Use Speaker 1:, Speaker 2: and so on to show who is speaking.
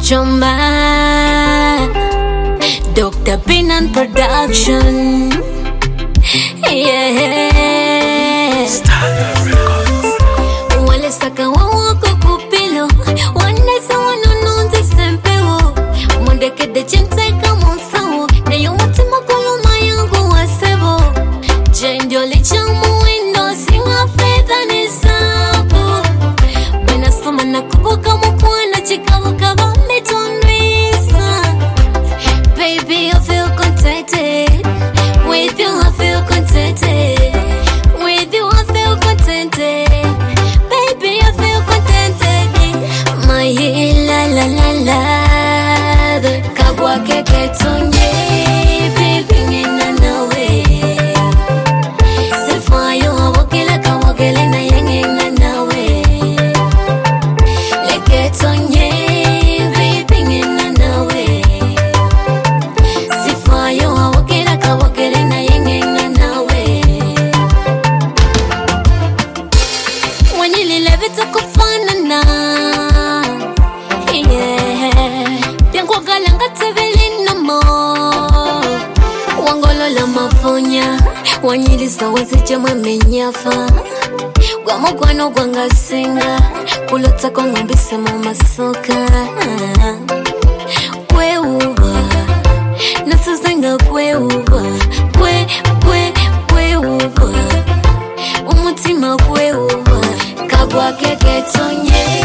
Speaker 1: Chomba Dr. Pinan Production. Yeah.
Speaker 2: Standard Records.
Speaker 1: Wale saka wako kupilo, wanesa wanununzi sempewo. Mondeke de chintai kama sawo, na yomati makuluma yangu wasebo. Jendio lichamu wino singa fedha ni sabu. Bena soma na kubuka mkuana chikawu kaba mitonwisa. Baby, I feel contented. With you I feel contented. With you I feel contented. Baby, I feel contented. My la la la la. Kabwa keke tonye. Baby, ngina nawe. Sifayo awokele kawokele na yengina nawe. Leke tonye. Baby, ngina nawe. Sifayo awokele kawokele na yengina nawe. Wanyili levita kufanana. Yeah. Piango galanga teveli namo. Wangolo la mafonya. Wanyili sawezi jama menyafa. Guamoguano guanga singa. Kulota kwa ngambisa mama soka. Kwe uba. Nasuzenga kwe uba. Kwe uba. Umutima kwe uba. Kabwa keke tonye.